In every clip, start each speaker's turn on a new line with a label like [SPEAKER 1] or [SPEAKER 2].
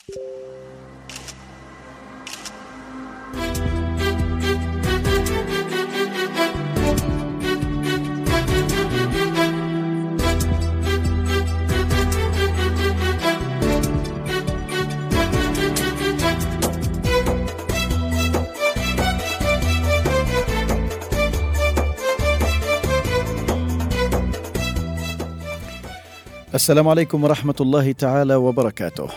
[SPEAKER 1] السلام عليكم ورحمة الله تعالى وبركاته.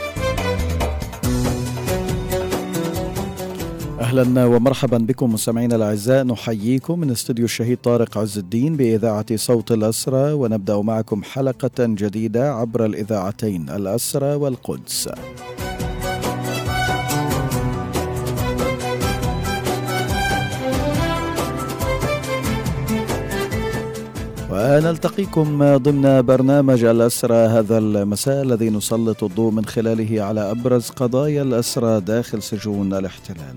[SPEAKER 1] أهلا ومرحبا بكم مستمعينا الأعزاء، نحييكم من استوديو الشهيد طارق عز الدين بإذاعة صوت الأسرى، ونبدأ معكم حلقة جديدة عبر الإذاعتين الأسرى والقدس. ونلتقيكم ضمن برنامج الأسرى هذا المساء الذي نسلط الضوء من خلاله على أبرز قضايا الأسرى داخل سجون الاحتلال.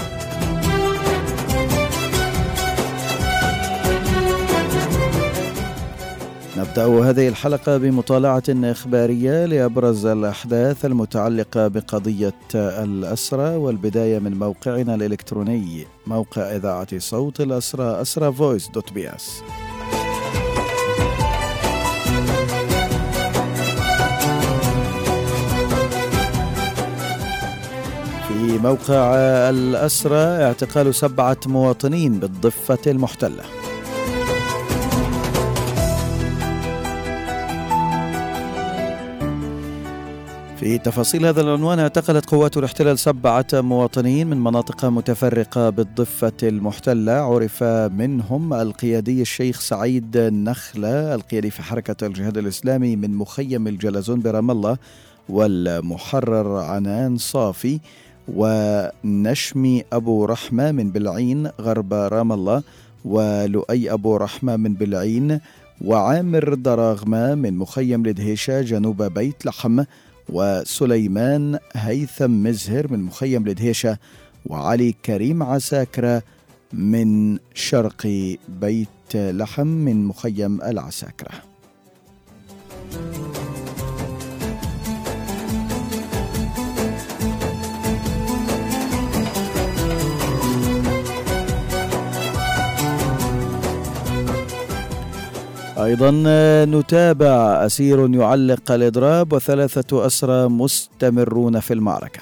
[SPEAKER 1] نبدأ هذه الحلقة بمطالعة إخبارية لأبرز الأحداث المتعلقة بقضية الأسرى، والبداية من موقعنا الإلكتروني موقع إذاعة صوت الأسرى asravoice.bs. في موقع الأسرى اعتقال 7 مواطنين بالضفة المحتلة. في تفاصيل هذا العنوان، اعتقلت قوات الاحتلال 7 مواطنين من مناطق متفرقة بالضفة المحتلة، عرف منهم القيادي الشيخ سعيد نخلة القيادي في حركة الجهاد الإسلامي من مخيم الجلزون برام الله، والمحرر عنان صافي، ونشمي أبو رحمة من بلعين غرب رام الله، ولؤي أبو رحمة من بلعين، وعامر دراغمة من مخيم لدهيشة جنوب بيت لحم، وسليمان هيثم مزهر من مخيم لدهيشة، وعلي كريم عساكرة من شرق بيت لحم من مخيم العساكرة. أيضا نتابع أسير يعلق الإضراب و3 أسرى مستمرون في المعركة.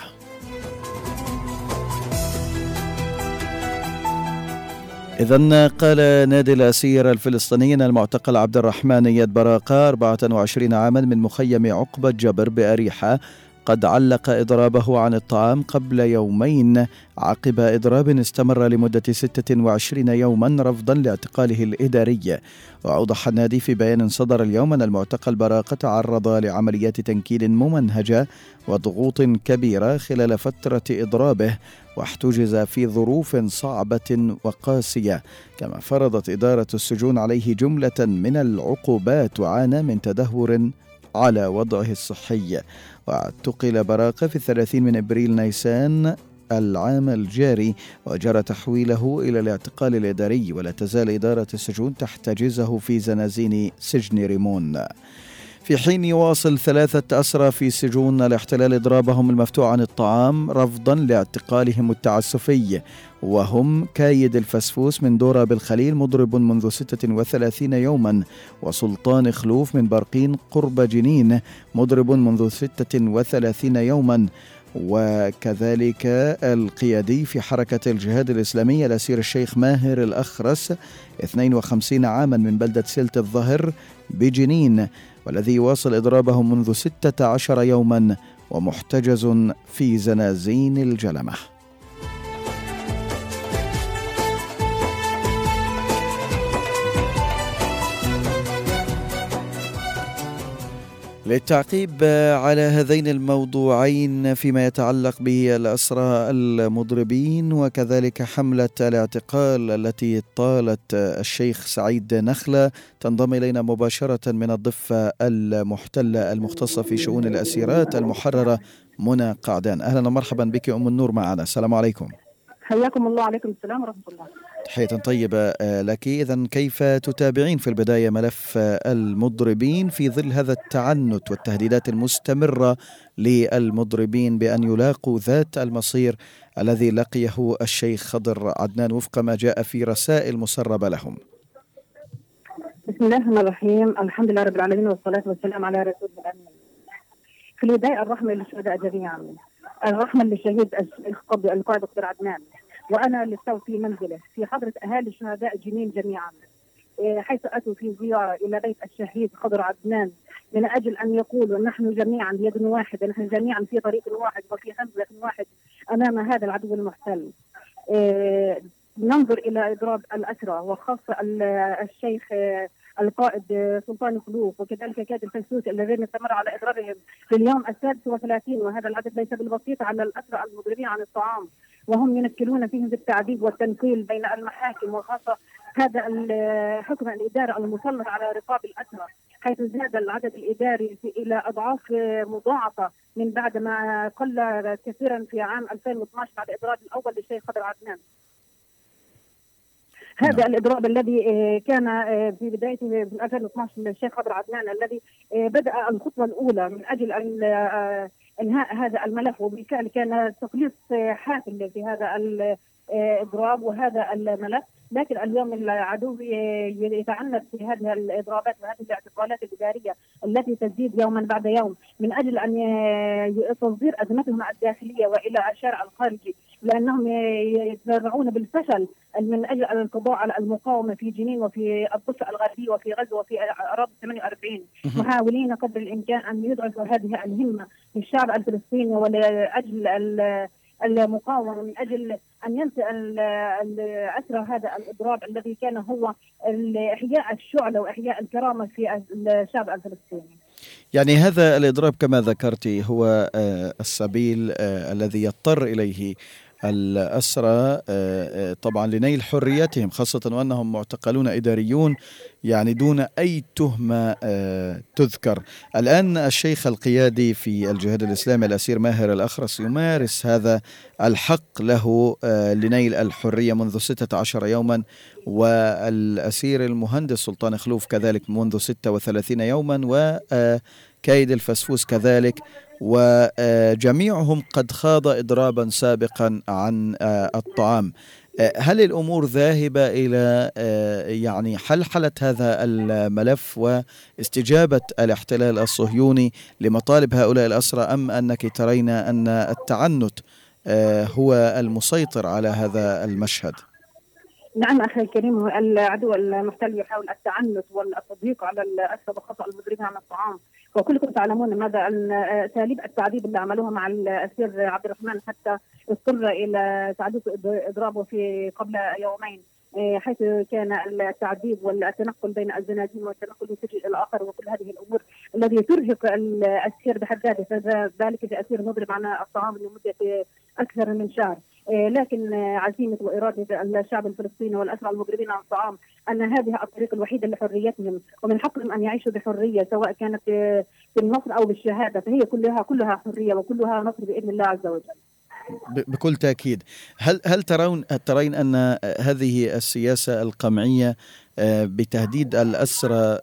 [SPEAKER 1] إذن قال نادي الأسير الفلسطينيين المعتقل عبد الرحمن يد براقة 24 عاما من مخيم عقبة جبر بأريحة قد علق إضرابه عن الطعام قبل يومين عقب إضراب استمر لمدة 26 يوما رفضا لاعتقاله الإداري. وأوضح النادي في بيان صدر اليوم أن المعتقل براقة تعرض لعمليات تنكيل ممنهجة وضغوط كبيرة خلال فترة إضرابه، واحتجز في ظروف صعبة وقاسية، كما فرضت إدارة السجون عليه جملة من العقوبات وعانى من تدهور على وضعه الصحي. واعتقل براقة في 30 من إبريل نيسان العام الجاري، وجرى تحويله إلى الاعتقال الإداري، ولا تزال إدارة السجون تحتجزه في زنازين سجن ريمون. في حين يواصل 3 أسرى في سجون الاحتلال إضرابهم المفتوح عن الطعام رفضا لاعتقالهم التعسفي، وهم كايد الفسفوس من دورة بالخليل مضرب منذ 36 يوما، وسلطان خلوف من برقين قرب جنين مضرب منذ 36 يوما، وكذلك القيادي في حركة الجهاد الإسلامي الأسير الشيخ ماهر الأخرس 52 عاما من بلدة سلت الظهر بجنين، والذي يواصل إضرابه منذ 16 يوما ومحتجز في زنازين الجلمة. للتعقيب على هذين الموضوعين فيما يتعلق بالأسرى المضربين وكذلك حملة الاعتقال التي طالت الشيخ سعيد نخلة، تنضم إلينا مباشرة من الضفة المحتلة المختصة في شؤون الأسيرات المحررة منى قعدان. أهلا ومرحبا بك أم النور معنا. السلام عليكم.
[SPEAKER 2] حياكم الله. عليكم السلام ورحمة الله.
[SPEAKER 1] تحية طيبة لك. إذن كيف تتابعين في البداية ملف المضربين في ظل هذا التعنت والتهديدات المستمرة للمضربين بأن يلاقوا ذات المصير الذي لقيه الشيخ خضر عدنان وفق ما جاء في رسائل مسربة لهم؟
[SPEAKER 2] بسم الله الرحمن الرحيم. الحمد لله رب العالمين والصلاة والسلام على رسول الله. في البداية الرحمة للشهداء جميعا، الرحمة للشهيد القائد خضر عدنان، وأنا للتو في منزله في حضرة أهالي شهداء جنين جميعا، حيث أتوا في زيارة إلى بيت الشهيد خضر عدنان من أجل أن يقولوا نحن جميعا بيد واحدة، نحن جميعا في طريق واحد وفي همزة واحد أمام هذا العدو المحتل. ننظر إلى إضراب الأسرى وخاصة الشيخ القائد سلطان خلوف وكذلك كادر الفيسوسي الذين استمر على إضرابهم في اليوم 36، وهذا العدد ليس بالبسيط على الأسرى المضربين عن الطعام، وهم ينكلون فيهم بالتعذيب والتنقيل بين المحاكم، وخاصة هذا الحكم الإداري المسلط على رقاب الأسرى، حيث زاد العدد الإداري إلى أضعاف مضاعفة من بعد ما قل كثيرا في عام 2012 بعد إضراب الأول للشيخ خضر عدنان. هذا الإضراب الذي كان في بدايته في 2012 للشيخ خضر عدنان، الذي بدأ الخطوة الأولى من أجل إنهاء هذا الملف، وبالفعل كان تخليص حافل في هذا الإضراب وهذا الملف، لكن اليوم العدو يتعنت في هذه الإضرابات وهذه الاعتقالات الإدارية التي تزيد يوما بعد يوم من أجل أن تصدير أزمتهم الداخلية وإلى الشارع الخارجي، لأنهم يتذرعون بالفشل من أجل القضاء على المقاومة في جنين وفي الضفة الغربية وفي غزة وفي أراضي 48، محاولين قدر الإمكان أن يضعفوا هذه الهمة للشعب الفلسطيني ولأجل المقاومة، من أجل أن ينسى الأسرى هذا الإضراب الذي كان هو إحياء الشعلة وإحياء الكرامة في الشعب الفلسطيني.
[SPEAKER 1] يعني هذا الإضراب كما ذكرتي هو السبيل الذي يضطر إليه الأسرى طبعا لنيل حريتهم، خاصة وأنهم معتقلون إداريون يعني دون أي تهمة تذكر. الآن الشيخ القيادي في الجهاد الإسلامي الأسير ماهر الأخرس يمارس هذا الحق له لنيل الحرية منذ 16 يوما، والأسير المهندس سلطان خلوف كذلك منذ 36 يوما، وكايد الفسفوس كذلك، وجميعهم قد خاض إضرابا سابقا عن الطعام. هل الأمور ذاهبة إلى يعني حلحلة هذا الملف واستجابة الاحتلال الصهيوني لمطالب هؤلاء الأسرى، أم أنك ترين أن التعنت هو المسيطر على هذا المشهد؟
[SPEAKER 2] نعم أخي الكريم، العدو المحتل يحاول التعنت والتضييق على الأسرى وخاصة المضربين عن الطعام، وكلكم تعلمون ماذا أساليب التعذيب اللي عملوها مع الأسير عبد الرحمن حتى اضطر إلى تعذيب إضرابه في قبل يومين، حيث كان التعذيب والتنقل بين الزنازين والتنقل من سجن إلى الآخر وكل هذه الأمور التي ترهق الأسير بحد ذاته، ذلك في أسير مضرب عن الطعام لمدة أكثر من شهر. لكن عزيمة وإرادة الشعب الفلسطيني والأسرى المضربين عن الطعام أن هذه الطريق الوحيدة لحريتهم، ومن حقهم أن يعيشوا بحرية سواء كانت بالنصر أو بالشهادة، فهي كلها حرية وكلها نصر بإذن الله عز وجل.
[SPEAKER 1] بكل تأكيد. هل ترين أن هذه السياسة القمعية بتهديد الأسرى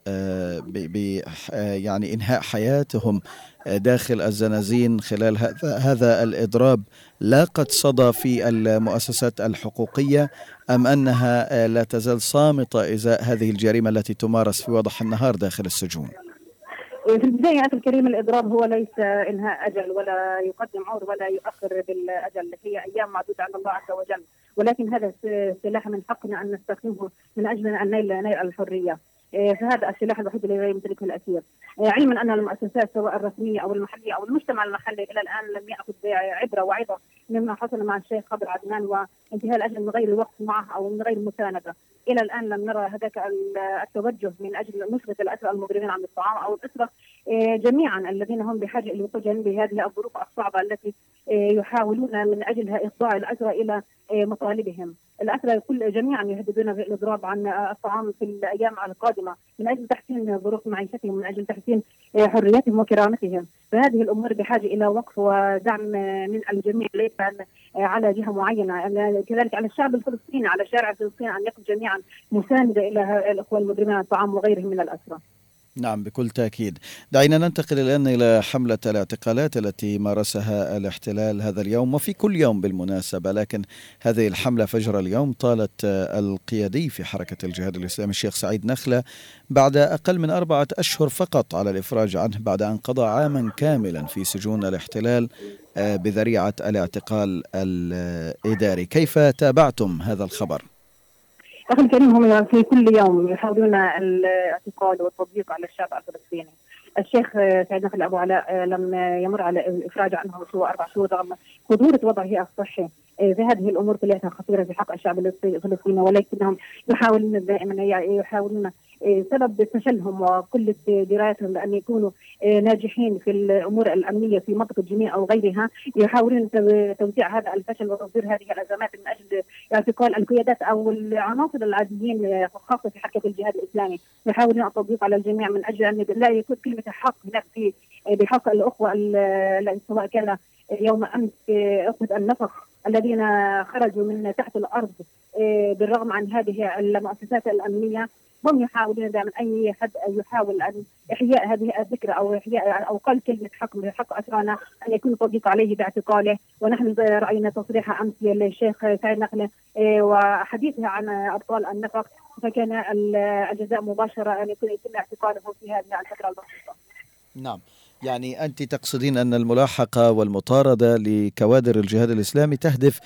[SPEAKER 1] يعني إنهاء حياتهم داخل الزنازين خلال هذا الإضراب لاقت صدى في المؤسسات الحقوقية، أم أنها لا تزال صامتة إزاء هذه الجريمة التي تمارس في وضح النهار داخل السجون؟
[SPEAKER 2] في البداية أخي الكريم، الإضراب هو ليس إنهاء أجل ولا يقدم عمر ولا يؤخر بالأجل، هي أيام معدودة على الله عز وجل، ولكن هذا السلاح من حقنا أن نستخدمه من أجل أن نيل الحرية، فهذا السلاح الوحيد الذي يمتلكه الأسير، علما أن المؤسسات سواء الرسمية أو المحلية أو المجتمع المحلي إلى الآن لم يأخذ عبرة وعظة مما حصل مع الشيخ خضر عدنان وانتهاء الأجل من غير الوقت معه أو من غير مساندة. إلى الآن لم نرى هذاك التوجه من أجل نصرة الأسرى المضربين عن الطعام أو الأسرى جميعا الذين هم بحاجة للوقوف بهذه الظروف الصعبة التي يحاولون من أجلها إخضاع الأسرى إلى مطالبهم. الأسرى جميعا يهددون بالإضراب عن الطعام في الأيام القادمة من أجل تحسين ظروف معيشتهم، من أجل تحسين حريتهم وكرامتهم. فهذه الأمور بحاجة إلى وقف ودعم من الجميع، ليس على جهة معينة. كذلك على الشعب الفلسطيني، على شارع فلسطين أن يقف جميعا مساندة إلى الأخوة المضربين عن الطعام وغيرهم من الأسرى.
[SPEAKER 1] نعم بكل تأكيد. دعينا ننتقل الآن إلى حملة الاعتقالات التي مارسها الاحتلال هذا اليوم وفي كل يوم بالمناسبة، لكن هذه الحملة فجر اليوم طالت القيادي في حركة الجهاد الإسلامي الشيخ سعيد نخلة بعد أقل من 4 أشهر فقط على الإفراج عنه بعد أن قضى عاما كاملا في سجون الاحتلال بذريعة الاعتقال الإداري. كيف تابعتم هذا الخبر؟
[SPEAKER 2] أخي الكريم، هم في كل يوم يحاولون الاعتقال والتضييق على الشعب الفلسطيني. الشيخ سعيد نخلة أبو علاء لم يمر على الإفراج عنه سوى 4 شهور رغم خطورة وضعه الصحي. فهذه الأمور كلها خطيرة في حق الشعب الفلسطيني، ولكنهم يحاولون دائما يحاولون سبب فشلهم وقلة درايتهم بأن يكونوا ناجحين في الأمور الأمنية في منطقة جنين أو غيرها، يحاولون توزيع هذا الفشل وتصدير هذه الأزمات من أجل اعتقال القيادات أو العناصر العاديين خاصة في حركة الجهاد الإسلامي. يحاولون التضييق على الجميع من أجل أن لا يكون كلمة الحق هناك بحق الأخوة، سواء كان يوم أمس أخذ النفق الذين خرجوا من تحت الأرض بالرغم عن هذه المؤسسات الأمنية. هم يحاولون دائما أي حد يحاول أن إحياء هذه الذكرى أو إحياء أو قال كلمة حق أسرانا أن يكون تضييق عليه باعتقاله. ونحن رأينا تصريح أمس للشيخ سعيد نخلة وحديثه عن أبطال النفق، فكان الجزاء مباشرة أن يتم اعتقاله في هذه الفترة البسيطة.
[SPEAKER 1] نعم، يعني أنت تقصدين أن الملاحقة والمطاردة لكوادر الجهاد الإسلامي تهدف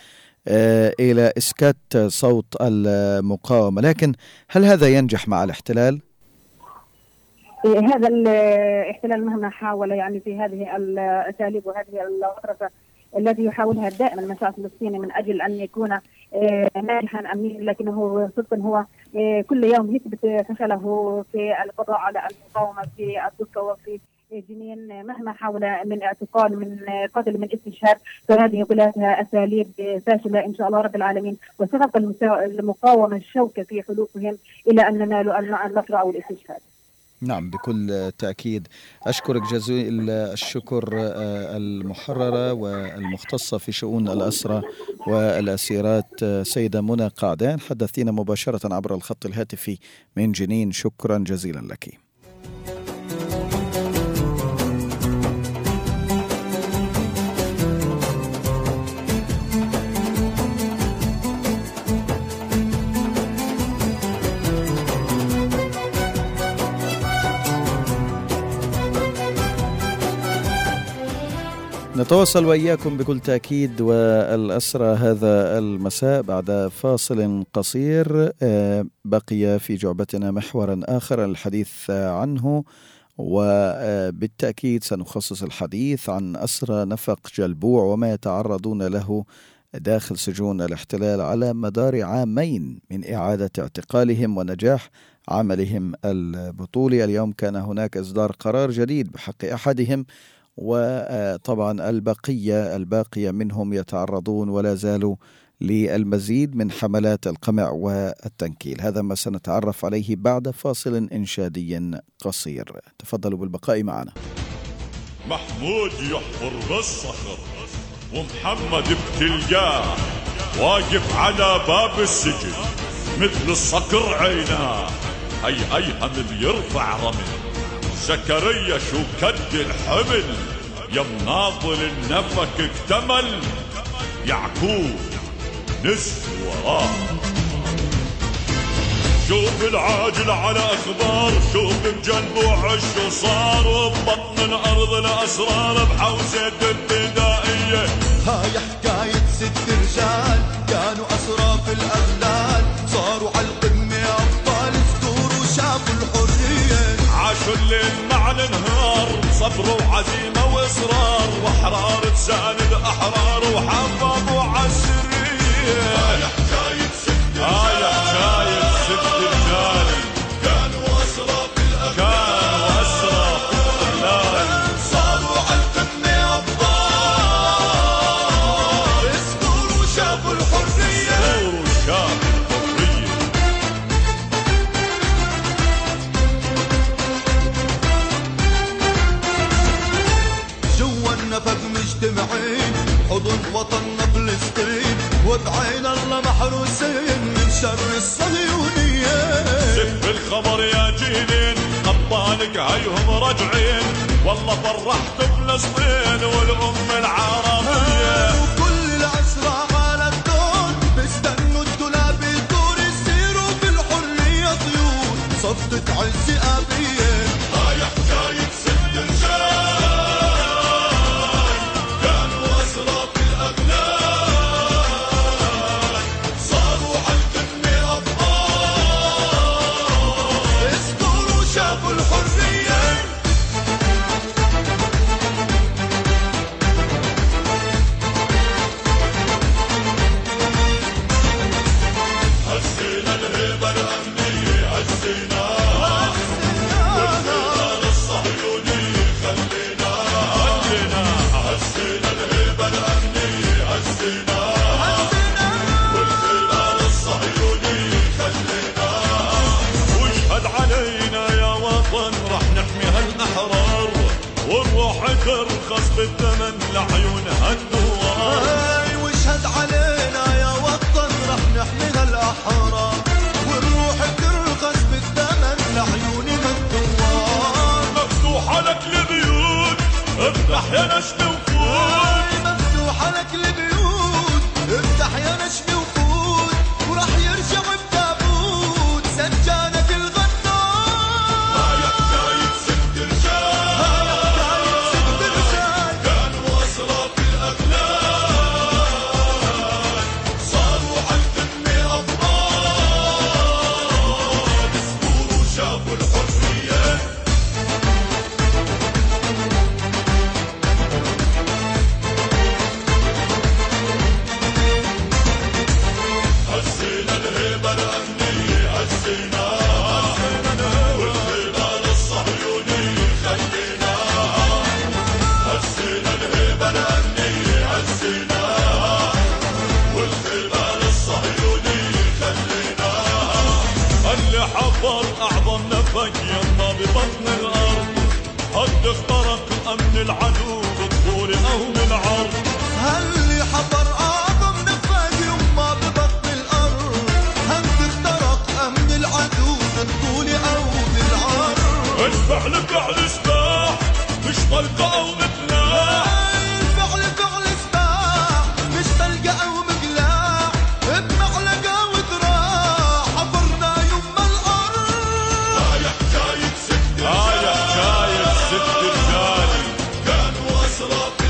[SPEAKER 1] إلى إسكات صوت المقاومة، لكن هل هذا ينجح مع الاحتلال؟
[SPEAKER 2] هذا الاحتلال مهما حاول يعني في هذه الأساليب وهذه الأطرافة التي يحاولها دائما المشاعر الفلسطيني من أجل أن يكون ناجحا أمنيا، لكنه صدقا هو كل يوم يثبت فشله في القضاء على المقاومة في الدكة وفي جنين. مهما حاول من اعتقال، من قتل، من استشهاد، فهذه كلها أساليب فاشلة إن شاء الله رب العالمين، وسبق المقاومة الشوكة في حلوقهم إلى أن ننالوا النصر أو الاستشهاد.
[SPEAKER 1] نعم بكل تأكيد. أشكرك جزيل الشكر المحررة والمختصة في شؤون الأسرى والأسيرات سيدة منى قعدان، حدثينا مباشرة عبر الخط الهاتفي من جنين. شكرا جزيلا لك. نتواصل وإياكم بكل تأكيد والأسرى هذا المساء بعد فاصل قصير. بقي في جعبتنا محورا آخر الحديث عنه، وبالتأكيد سنخصص الحديث عن أسرى نفق جلبوع وما يتعرضون له داخل سجون الاحتلال على مدار عامين من إعادة اعتقالهم ونجاح عملهم البطولي. اليوم كان هناك إصدار قرار جديد بحق أحدهم، وطبعا الباقية منهم يتعرضون ولا زالوا للمزيد من حملات القمع والتنكيل. هذا ما سنتعرف عليه بعد فاصل إنشادي قصير. تفضلوا بالبقاء معنا.
[SPEAKER 3] محمود يحفر بالصخر ومحمد بتلقاه واقف على باب السجن مثل الصقر عيناه، هيهم بيرفع رمل زكريا شو كد الحمل، يا مناضل النفق اكتمل يعقوب نزل وراه. شوف العاجل على اخبار، شوف بجلبوع شو صار، وبطن الارض الاسرار بحوزة الفدائية.
[SPEAKER 4] هاي حكاية 6 رجال كانوا اسرى في الاغلال، صاروا على القمة ابطال فتور وشافوا الحرية.
[SPEAKER 3] عاشوا الليل مع النهار، صبر وعزيمة واصرار، واحرار تساند احرار وحافظوا على السرية.
[SPEAKER 4] هاي حكاية 6
[SPEAKER 3] رجال
[SPEAKER 4] كانوا اسرى في الاغلال،
[SPEAKER 3] صاروا على القمة
[SPEAKER 4] ابطال الحين حضن وطننا فلسطين، وبعين الله محروسين من شر الصهيونية.
[SPEAKER 3] سف الخبر يا جيلين قبالك هيهم راجعين، والله فرحت فلسطين والأم العربية.
[SPEAKER 4] وكل الأسرى على الدون بيستنوا الدولاب الدور يسيروا بالحرية طيور صفة عز أبية.
[SPEAKER 3] رايح جايب ست رجال كانوا أسرى في الأغلال، صاروا عالقمة أبطال،
[SPEAKER 4] اسطوروا شافوا الحرية.
[SPEAKER 3] هزينا الهيبة الأمنية هزيناها، والخلال الصهيوني خليناها. هزينا الهيبة الأمنية هزيناها، والخلال الصهيوني خليناها. واشهد علينا يا وطن رح نحمي هالأحرار، والروح ترخص بالثمن لعيونها الدوار.
[SPEAKER 4] واشهد علينا يا وطن رح نحميها الأحرار، والروح ترخص بالثمن لعيونها الدوار.
[SPEAKER 3] مفتوحة لك البيوت افتح يا نشمي وفوت،
[SPEAKER 4] مفتوحة لك البيوت افتح يا نشمي وفوت، وراح يرجع بتابوت سجانك الغدار.
[SPEAKER 3] رايح جايب ست رجال كانوا أسرى في الأغلال، صاروا عالقمة أبطال، اسطوروا شافوا الحرية. هزينا الهيبة الأمنية هزيناها، والخلال الصهيوني خليناها. هزينا الهيبة الأمنية هزيناها، والخلال الصهيوني خليناها. اللي حفر أعظم نفق يما ببطن الأرض، حد اخترق أمن العدو بالطول أو بالعرض.
[SPEAKER 4] هاللي حفر أعظم نفاق يما ببطن الأرض، هل اخترق أمن العدو بالطول أو بالعرض.
[SPEAKER 3] الفعل فعل سباح مش طلقة أو مقلاع،
[SPEAKER 4] الفعل فعل سباح مش طلقة أو مقلاع، بمعلقة وذراع حفرنا يما الأرض.
[SPEAKER 3] رايح جايب ست رجال كانوا أسرى في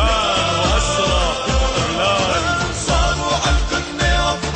[SPEAKER 3] الأغلال،
[SPEAKER 4] صاروا عالقمة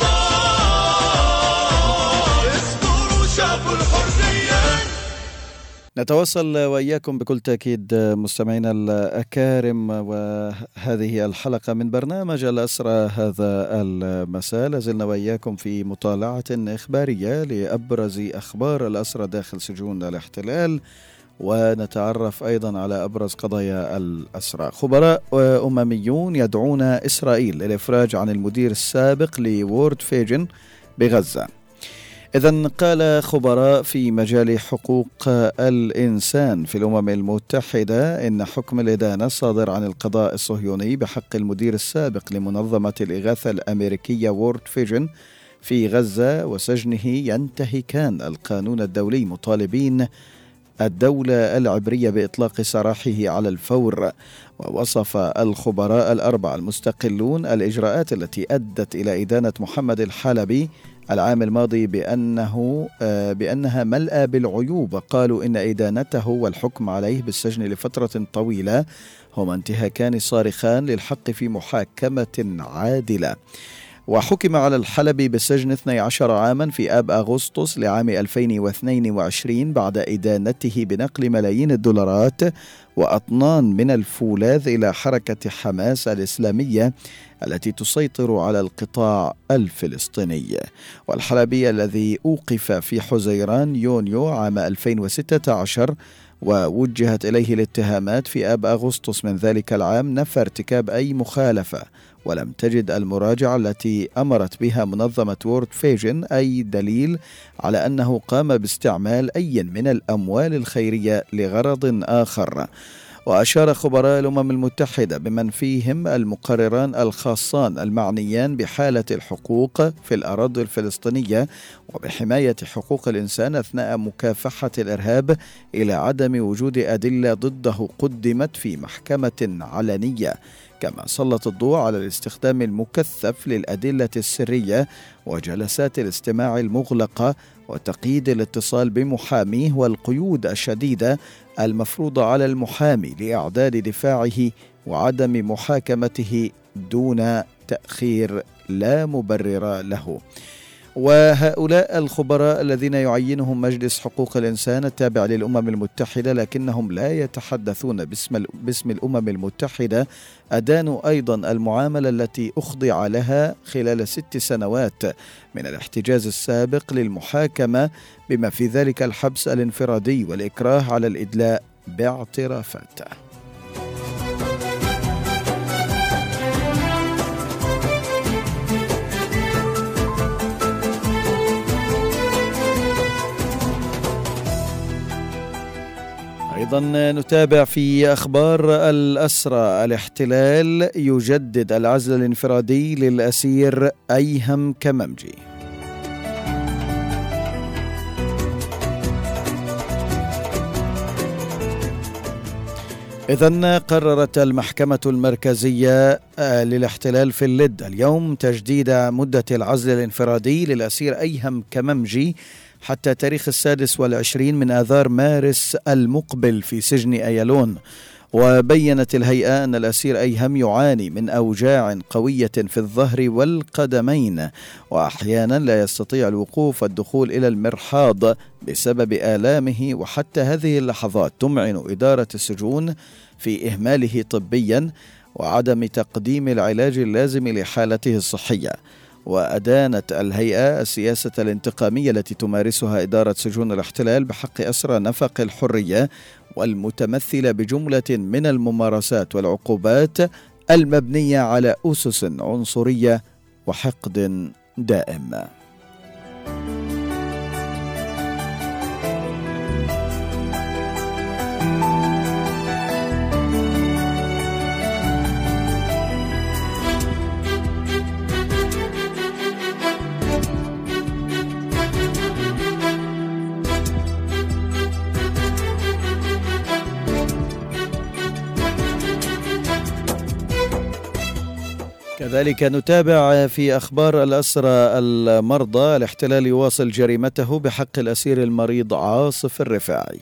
[SPEAKER 4] أبطال، اسطوروا شافوا الحرية.
[SPEAKER 1] نتواصل وإياكم بكل تأكيد مستمعينا الأكارم، وهذه الحلقة من برنامج الأسرى هذا المساء لازلنا وإياكم في مطالعة إخبارية لأبرز أخبار الأسرى داخل سجون الاحتلال، ونتعرف أيضا على أبرز قضايا الأسرى. خبراء أمميون يدعون إسرائيل للإفراج عن المدير السابق لوورد فيجن بغزة. إذن قال خبراء في مجال حقوق الإنسان في الأمم المتحدة إن حكم الإدانة الصادر عن القضاء الصهيوني بحق المدير السابق لمنظمة الإغاثة الأمريكية وورد فيجن في غزة وسجنه ينتهكان القانون الدولي، مطالبين الدولة العبرية بإطلاق سراحه على الفور. ووصف الخبراء الأربعة المستقلون الإجراءات التي أدت إلى إدانة محمد الحلبي العام الماضي بأنها ملأى بالعيوب. قالوا إن إدانته والحكم عليه بالسجن لفترة طويلة هما انتهاكان صارخان للحق في محاكمة عادلة. وحكم على الحلبي بالسجن 12 عاما في آب أغسطس لعام 2022 بعد إدانته بنقل ملايين الدولارات وأطنان من الفولاذ إلى حركة حماس الإسلامية التي تسيطر على القطاع الفلسطيني. والحلبي الذي أوقف في حزيران يونيو عام 2016 ووجهت إليه الاتهامات في آب أغسطس من ذلك العام نفى ارتكاب أي مخالفة، ولم تجد المراجعة التي أمرت بها منظمة وورد فيجن أي دليل على أنه قام باستعمال أي من الأموال الخيرية لغرض آخر. وأشار خبراء الأمم المتحدة بمن فيهم المقرران الخاصان المعنيان بحالة الحقوق في الأراضي الفلسطينية وبحماية حقوق الإنسان أثناء مكافحة الإرهاب إلى عدم وجود أدلة ضده قدمت في محكمة علنية، كما سلط الضوء على الاستخدام المكثف للأدلة السرية وجلسات الاستماع المغلقة وتقييد الاتصال بمحاميه والقيود الشديدة المفروضة على المحامي لإعداد دفاعه وعدم محاكمته دون تأخير لا مبرر له. وهؤلاء الخبراء الذين يعينهم مجلس حقوق الإنسان التابع للأمم المتحدة لكنهم لا يتحدثون باسم الأمم المتحدة أدانوا أيضا المعاملة التي أخضع لها خلال 6 سنوات من الاحتجاز السابق للمحاكمة، بما في ذلك الحبس الانفرادي والإكراه على الإدلاء باعترافات. أيضا نتابع في أخبار الأسرى. الاحتلال يجدد العزل الانفرادي للأسير أيهم كممجي. إذن قررت المحكمة المركزية للاحتلال في اللد اليوم تجديد مدة العزل الانفرادي للأسير أيهم كممجي حتى تاريخ 26 من آذار مارس المقبل في سجن أيالون. وبيّنت الهيئة أن الأسير أيهم يعاني من أوجاع قوية في الظهر والقدمين، وأحيانا لا يستطيع الوقوف والدخول إلى المرحاض بسبب آلامه، وحتى هذه اللحظات تمعن إدارة السجون في إهماله طبيا وعدم تقديم العلاج اللازم لحالته الصحية. وأدانت الهيئة السياسة الانتقامية التي تمارسها إدارة سجون الاحتلال بحق أسرى نفق الحرية، والمتمثلة بجملة من الممارسات والعقوبات المبنية على أسس عنصرية وحقد دائم. كذلك نتابع في أخبار الأسرى المرضى. الاحتلال يواصل جريمته بحق الأسير المريض عاصف الرفاعي.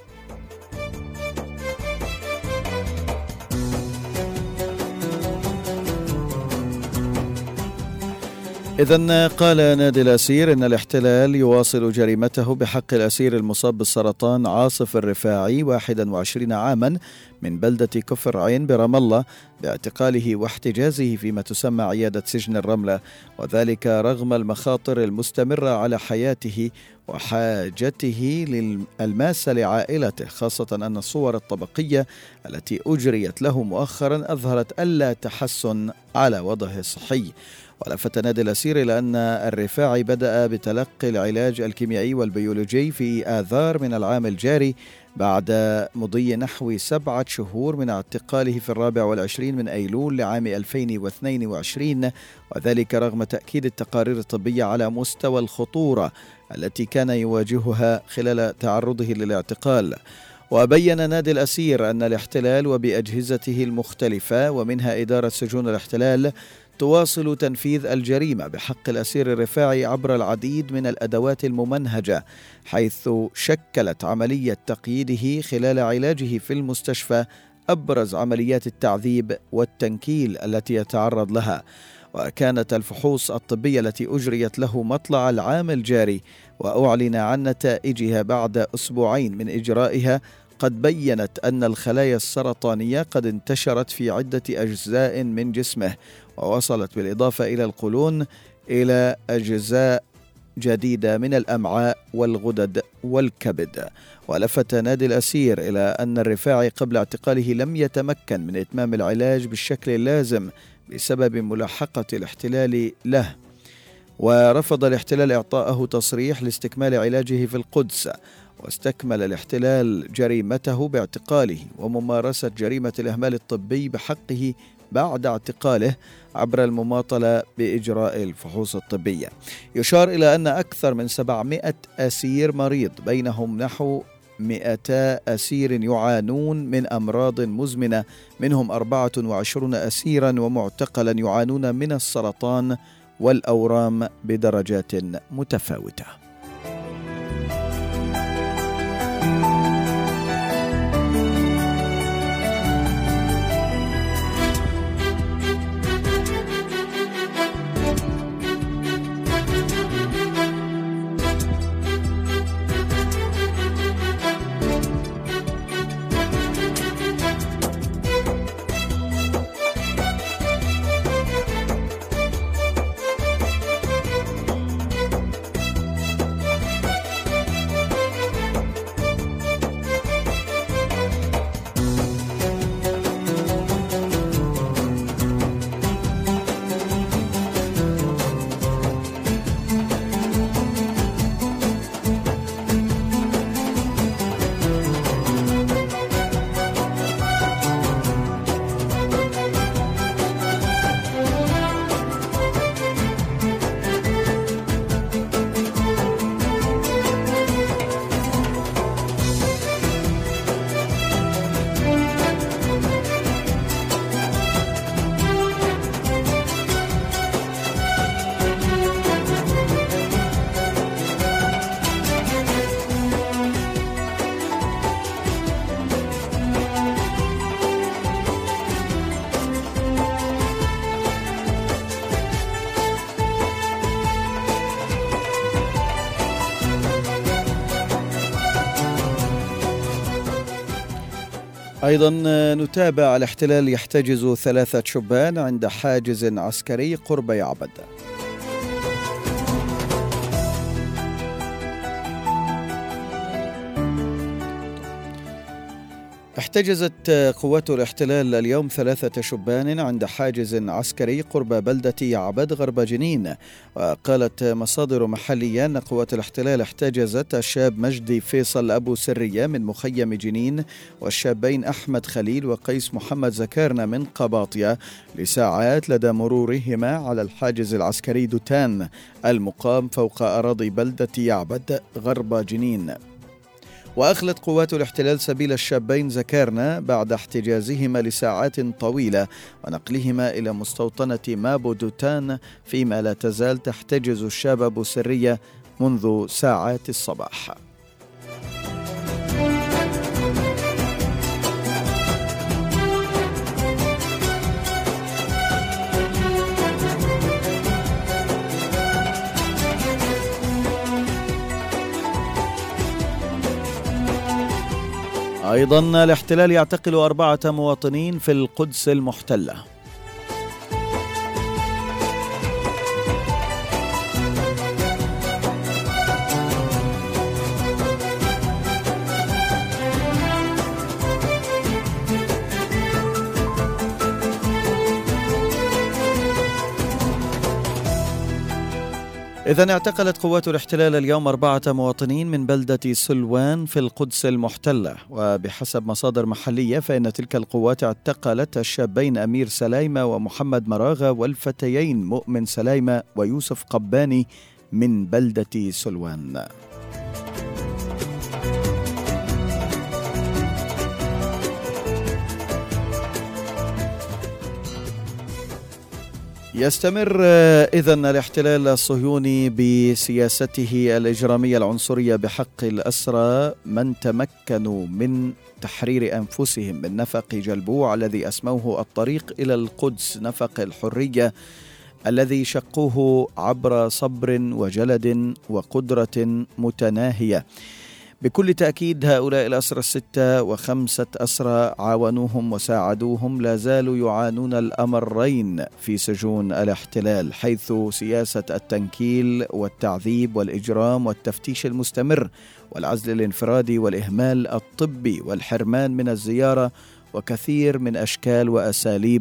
[SPEAKER 1] إذن قال نادي الأسير إن الاحتلال يواصل جريمته بحق الأسير المصاب بالسرطان عاصف الرفاعي 21 عاما من بلدة كفر عين برام الله باعتقاله واحتجازه فيما تسمى عيادة سجن الرملة، وذلك رغم المخاطر المستمرة على حياته وحاجته للماسة لعائلته، خاصة أن الصور الطبقية التي أجريت له مؤخرا أظهرت ألا تحسن على وضعه الصحي. ولفت نادي الأسير إلى أن الرفاعي بدأ بتلقي العلاج الكيميائي والبيولوجي في آذار من العام الجاري بعد مضي نحو 7 شهور من اعتقاله في 24 من أيلول لعام 2022، وذلك رغم تأكيد التقارير الطبية على مستوى الخطورة التي كان يواجهها خلال تعرضه للاعتقال. وبين نادي الأسير أن الاحتلال وبأجهزته المختلفة ومنها إدارة سجون الاحتلال تواصل تنفيذ الجريمة بحق الأسير الرفاعي عبر العديد من الأدوات الممنهجة، حيث شكلت عملية تقييده خلال علاجه في المستشفى أبرز عمليات التعذيب والتنكيل التي يتعرض لها. وكانت الفحوص الطبية التي أجريت له مطلع العام الجاري وأعلن عن نتائجها بعد 2 أسبوع من إجرائها قد بيّنت أن الخلايا السرطانية قد انتشرت في عدة أجزاء من جسمه، ووصلت بالإضافة إلى القولون إلى أجزاء جديدة من الأمعاء والغدد والكبد. ولفت نادي الأسير إلى أن الرفاعي قبل اعتقاله لم يتمكن من إتمام العلاج بالشكل اللازم بسبب ملاحقة الاحتلال له، ورفض الاحتلال إعطاءه تصريح لاستكمال علاجه في القدس. واستكمل الاحتلال جريمته باعتقاله وممارسة جريمة الإهمال الطبي بحقه بعد اعتقاله عبر المماطلة بإجراء الفحوص الطبية. يشار إلى أن أكثر من 700 أسير مريض، بينهم نحو 200 أسير يعانون من أمراض مزمنة، منهم 24 أسيرا ومعتقلا يعانون من السرطان والأورام بدرجات متفاوتة. أيضا نتابع الاحتلال يحتجز 3 شبان عند حاجز عسكري قرب يعبد. احتجزت قوات الاحتلال اليوم 3 شبان عند حاجز عسكري قرب بلدة يعبد غرب جنين. وقالت مصادر محلية أن قوات الاحتلال احتجزت الشاب مجدي فيصل أبو سرية من مخيم جنين والشابين أحمد خليل وقيس محمد زكارنة من قباطية لساعات لدى مرورهما على الحاجز العسكري دوتان المقام فوق أراضي بلدة يعبد غرب جنين. وأخلت قوات الاحتلال سبيل الشابين زكارنا بعد احتجازهما لساعات طويلة ونقلهما إلى مستوطنة مابو دوتان، فيما لا تزال تحتجز الشاب أبو سرية منذ ساعات الصباح. أيضا الاحتلال يعتقل 4 مواطنين في القدس المحتلة. إذن اعتقلت قوات الاحتلال اليوم 4 مواطنين من بلدة سلوان في القدس المحتلة. وبحسب مصادر محلية فإن تلك القوات اعتقلت الشابين أمير سلايمة ومحمد مراغة والفتيين مؤمن سلايمة ويوسف قباني من بلدة سلوان. يستمر إذن الاحتلال الصهيوني بسياسته الإجرامية العنصرية بحق الأسرى من تمكنوا من تحرير أنفسهم من نفق جلبوع الذي أسموه الطريق إلى القدس، نفق الحرية الذي شقوه عبر صبر وجلد وقدرة متناهية. بكل تأكيد هؤلاء الأسرى 6 و5 أسرى عاونوهم وساعدوهم لا زالوا يعانون الأمرين في سجون الاحتلال، حيث سياسة التنكيل والتعذيب والإجرام والتفتيش المستمر والعزل الانفرادي والإهمال الطبي والحرمان من الزيارة وكثير من أشكال وأساليب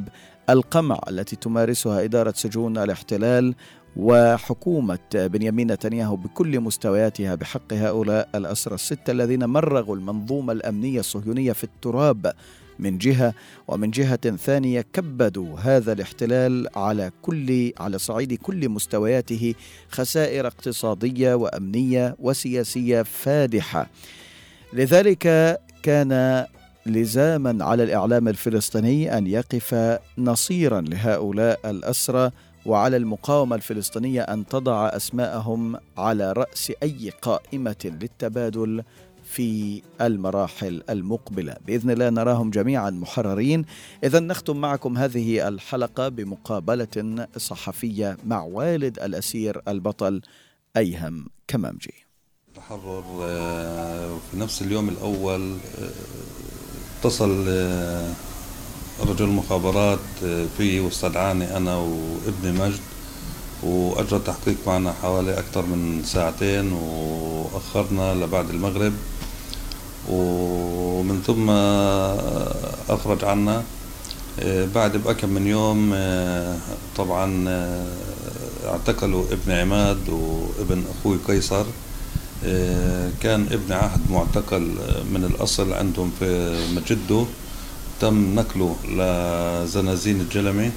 [SPEAKER 1] القمع التي تمارسها إدارة سجون الاحتلال وحكومة بنيامين نتنياهو بكل مستوياتها بحق هؤلاء الأسرى الستة الذين مرغوا المنظومة الأمنية الصهيونية في التراب من جهة، ومن جهة ثانية كبدوا هذا الاحتلال على صعيد كل مستوياته خسائر اقتصادية وأمنية وسياسية فادحة. لذلك كان لزاما على الإعلام الفلسطيني أن يقف نصيرا لهؤلاء الأسرى، وعلى المقاومة الفلسطينية أن تضع أسماءهم على رأس أي قائمة للتبادل في المراحل المقبلة. بإذن الله نراهم جميعا محررين. إذن نختم معكم هذه الحلقة بمقابلة صحفية مع والد الأسير البطل أيهم كمامجي.
[SPEAKER 5] تحرر في نفس اليوم الأول اتصل رجل المخابرات في واستدعاني أنا وابني مجد، وأجرى تحقيق معنا حوالي أكثر من ساعتين، وأخرنا لبعد المغرب، ومن ثم أخرج عنا بعد بأكم من يوم. طبعا اعتقلوا ابن عماد وابن أخوي قيصر. كان ابن عهد معتقل من الأصل عندهم في مجده، تم نقله لزنازين الجلمي.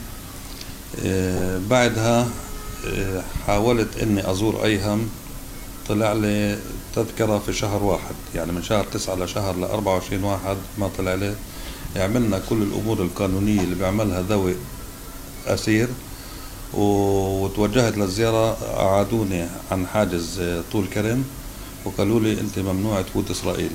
[SPEAKER 5] بعدها حاولت اني ازور ايهم، طلع لي تذكرة في شهر واحد، يعني من شهر 9 لشهر 24 واحد ما طلع لي. عملنا كل الامور القانونية اللي بيعملها ذوي اسير، وتوجهت للزيارة. اعادوني عن حاجز طول كرم وقالوا لي انت ممنوع تفوت اسرائيل.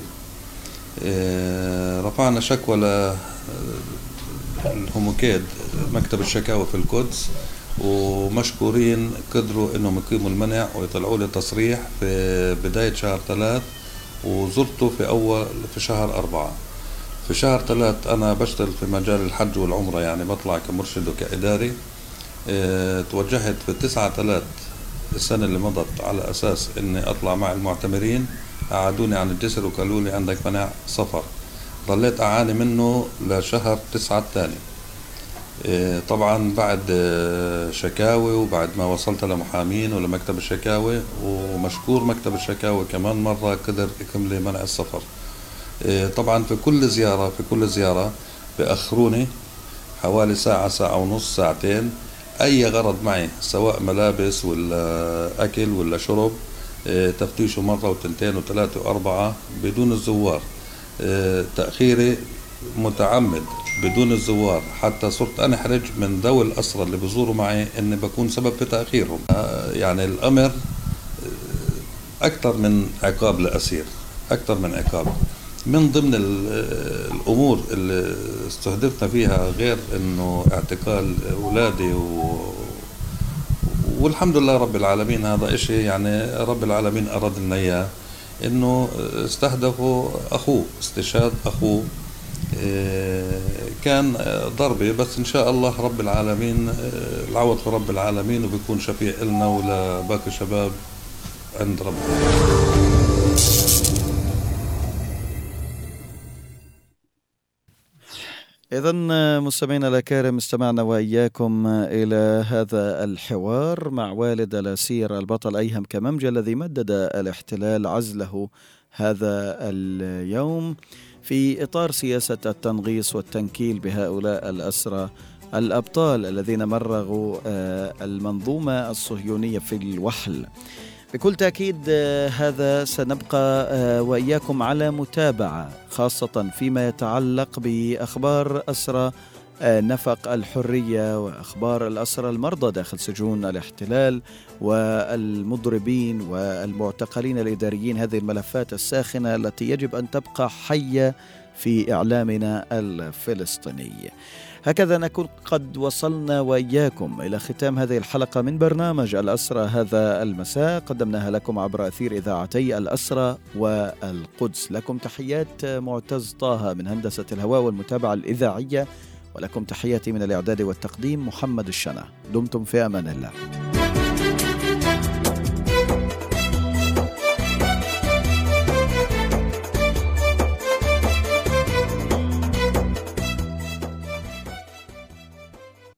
[SPEAKER 5] رفعنا شكوى للهوموكيد مكتب الشكاوى في القدس، ومشكورين قدروا انهم يقيموا المنع ويطلعوا لي تصريح في بداية شهر 3، وزرته في شهر 4. في شهر 3 انا بشتغل في مجال الحج والعمرة، يعني بطلع كمرشد وكإداري. توجهت في 9/3 السنة اللي مضت على اساس اني اطلع مع المعتمرين. أعادوني عن الجسر وقالوا لي عندك منع سفر. ظليت أعاني منه لشهر 9 الثاني. طبعا بعد شكاوي، وبعد ما وصلت لمحامين ولمكتب الشكاوي، ومشكور مكتب الشكاوي كمان مرة قدر يكمل لي منع السفر. طبعا في كل زيارة بأخروني حوالي ساعة، ساعة ونص، ساعتين. أي غرض معي سواء ملابس ولا أكل ولا شرب، تفتيشه مرة وتنتين وثلاثة وأربعة بدون الزوار. تأخيري متعمد بدون الزوار، حتى صرت أنا أحرج من ذوي الأسرى اللي بزوروا معي إني بكون سبب في تأخيرهم. يعني الأمر أكثر من عقاب لأسير، أكثر من عقاب. من ضمن الأمور اللي استهدفنا فيها غير إنه اعتقال أولادي والحمد لله رب العالمين، هذا إشي يعني رب العالمين أراد لنا إياه، إنه استهدفوا أخوه، استشهاد أخوه. كان ضربة، بس إن شاء الله رب العالمين العوض في رب العالمين، وبيكون شفيع إلنا ولباقي الشباب عند ربنا.
[SPEAKER 1] إذن مستمعينا الأكارم، استمعنا وإياكم إلى هذا الحوار مع والد الأسير البطل أيهم كمامجي الذي مدد الاحتلال عزله هذا اليوم في إطار سياسة التنغيص والتنكيل بهؤلاء الأسرى الأبطال الذين مرغوا المنظومة الصهيونية في الوحل. بكل تأكيد هذا سنبقى وإياكم على متابعة، خاصة فيما يتعلق بأخبار أسرى نفق الحرية وأخبار الأسرى المرضى داخل سجون الاحتلال والمضربين والمعتقلين الإداريين. هذه الملفات الساخنة التي يجب أن تبقى حية في إعلامنا الفلسطيني. هكذا نكون قد وصلنا وإياكم إلى ختام هذه الحلقة من برنامج الأسرى هذا المساء، قدمناها لكم عبر أثير إذاعتي الأسرى والقدس. لكم تحيات معتز طه من هندسة الهواء والمتابعة الإذاعية، ولكم تحياتي من الإعداد والتقديم محمد الشنا. دمتم في أمان الله.